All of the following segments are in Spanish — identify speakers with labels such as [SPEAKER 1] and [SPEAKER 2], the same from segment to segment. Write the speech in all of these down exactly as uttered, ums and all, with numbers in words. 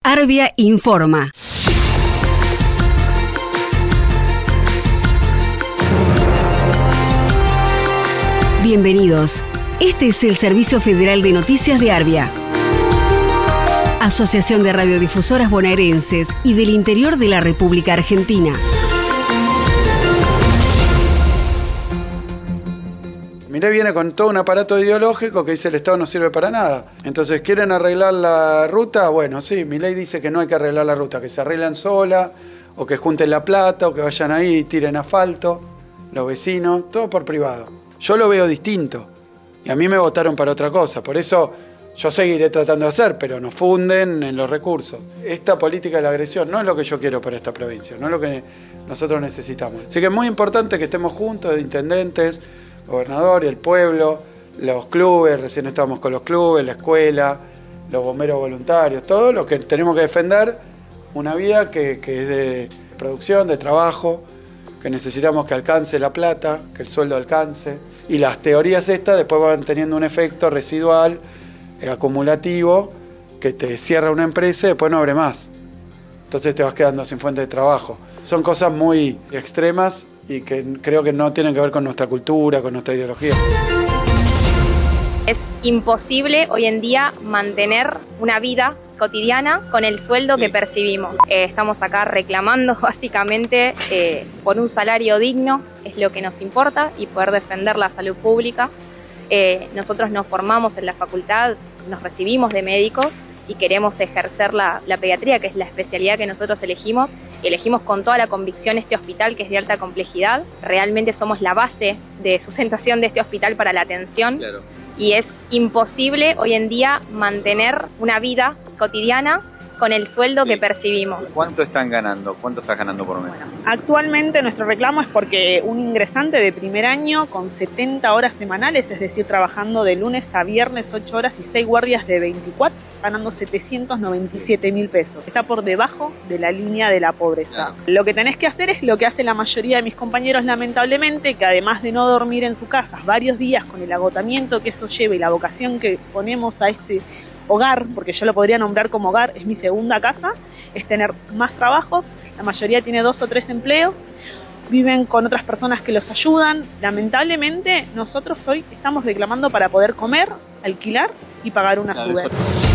[SPEAKER 1] Arbia informa. Bienvenidos. Este es el Servicio Federal de Noticias de Arbia, Asociación de Radiodifusoras Bonaerenses y del Interior de la República Argentina.
[SPEAKER 2] Milei viene con todo un aparato ideológico que dice el Estado no sirve para nada. Entonces, ¿quieren arreglar la ruta? Bueno, sí, Milei dice que no hay que arreglar la ruta, que se arreglan sola, o que junten la plata, o que vayan ahí y tiren asfalto, los vecinos, todo por privado. Yo lo veo distinto, y a mí me votaron para otra cosa, por eso yo seguiré tratando de hacer, pero nos funden en los recursos. Esta política de la agresión no es lo que yo quiero para esta provincia, no es lo que nosotros necesitamos. Así que es muy importante que estemos juntos, intendentes, gobernador y el pueblo, los clubes, recién estábamos con los clubes, la escuela, los bomberos voluntarios, todo lo que tenemos que defender, una vida que, que es de producción, de trabajo, que necesitamos que alcance la plata, que el sueldo alcance, y las teorías estas después van teniendo un efecto residual, eh, acumulativo, que te cierra una empresa y después no abre más. Entonces te vas quedando sin fuente de trabajo. Son cosas muy extremas y que creo que no tienen que ver con nuestra cultura, con nuestra ideología.
[SPEAKER 3] Es imposible hoy en día mantener una vida cotidiana con el sueldo que percibimos. Eh, estamos acá reclamando básicamente eh, por un salario digno, es lo que nos importa, y poder defender la salud pública. Eh, nosotros nos formamos en la facultad, nos recibimos de médicos y queremos ejercer la, la pediatría, que es la especialidad que nosotros elegimos. Elegimos con toda la convicción este hospital, que es de alta complejidad. Realmente somos la base de sustentación de este hospital para la atención. Claro. Y es imposible hoy en día mantener una vida cotidiana con el sueldo sí. que percibimos.
[SPEAKER 4] ¿Cuánto están ganando? ¿Cuánto estás ganando por mes?
[SPEAKER 5] Actualmente nuestro reclamo es porque un ingresante de primer año con setenta horas semanales, es decir, trabajando de lunes a viernes ocho horas y seis guardias de veinticuatro, ganando setecientos noventa y siete mil pesos. Está por debajo de la línea de la pobreza. Claro. Lo que tenés que hacer es lo que hace la mayoría de mis compañeros, lamentablemente, que además de no dormir en su casa varios días con el agotamiento que eso lleva y la vocación que ponemos a este hogar, porque yo lo podría nombrar como hogar, es mi segunda casa, es tener más trabajos. La mayoría tiene dos o tres empleos, viven con otras personas que los ayudan. Lamentablemente, nosotros hoy estamos reclamando para poder comer, alquilar y pagar una ayuda.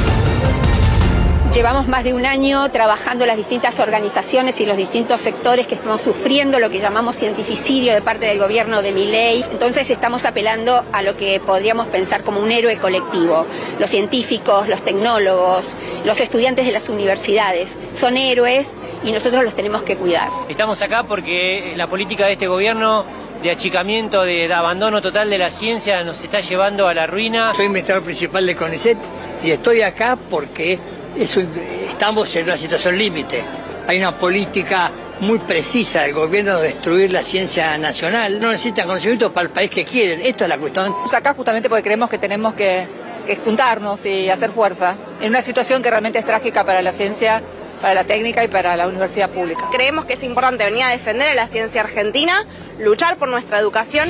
[SPEAKER 6] Llevamos más de un año trabajando las distintas organizaciones y los distintos sectores que estamos sufriendo lo que llamamos cientificidio de parte del gobierno de Milei. Entonces estamos apelando a lo que podríamos pensar como un héroe colectivo. Los científicos, los tecnólogos, los estudiantes de las universidades son héroes y nosotros los tenemos que cuidar.
[SPEAKER 7] Estamos acá porque la política de este gobierno de achicamiento, de abandono total de la ciencia nos está llevando a la ruina.
[SPEAKER 8] Soy investigador principal de CONICET y estoy acá porque Eso, estamos en una situación límite. Hay una política muy precisa del gobierno de destruir la ciencia nacional. No necesitan conocimientos para el país que quieren. Esto es la cuestión.
[SPEAKER 9] Estamos acá justamente porque creemos que tenemos que, que juntarnos y hacer fuerza en una situación que realmente es trágica para la ciencia, para la técnica y para la universidad pública.
[SPEAKER 10] Creemos que es importante venir a defender a la ciencia argentina, luchar por nuestra educación.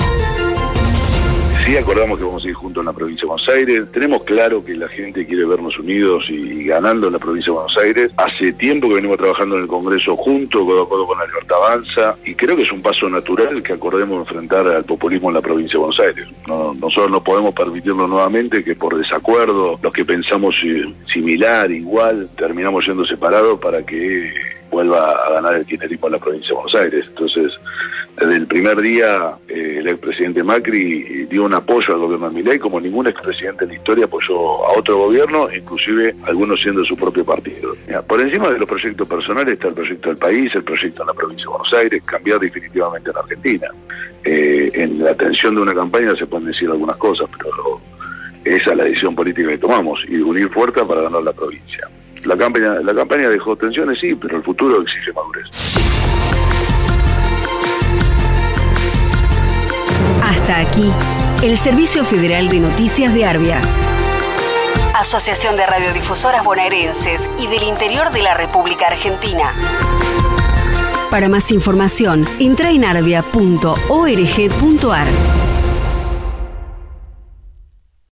[SPEAKER 11] Sí, acordamos que vamos a ir juntos en la provincia de Buenos Aires. Tenemos claro que la gente quiere vernos unidos y, y ganando en la provincia de Buenos Aires. Hace tiempo que venimos trabajando en el Congreso juntos, codo a codo con la Libertad Avanza, y creo que es un paso natural que acordemos enfrentar al populismo en la provincia de Buenos Aires. No, nosotros no podemos permitirlo nuevamente que por desacuerdo, los que pensamos similar, igual, terminamos siendo separados para que vuelva a ganar el kirchnerismo en la provincia de Buenos Aires. Entonces, desde el primer día, eh, el expresidente Macri dio un apoyo al gobierno de Milei, como ningún expresidente en la historia apoyó a otro gobierno, inclusive algunos siendo de su propio partido. Mira, por encima de los proyectos personales está el proyecto del país, el proyecto en la provincia de Buenos Aires, cambiar definitivamente en Argentina. Eh, en la atención de una campaña se pueden decir algunas cosas, pero lo, esa es la decisión política que tomamos, y unir fuerza para ganar la provincia. La campaña, la campaña dejó tensiones, sí, pero el futuro exige madurez.
[SPEAKER 1] Hasta aquí, el Servicio Federal de Noticias de Arbia, Asociación de Radiodifusoras Bonaerenses y del Interior de la República Argentina. Para más información, entra en arbia punto org punto ar.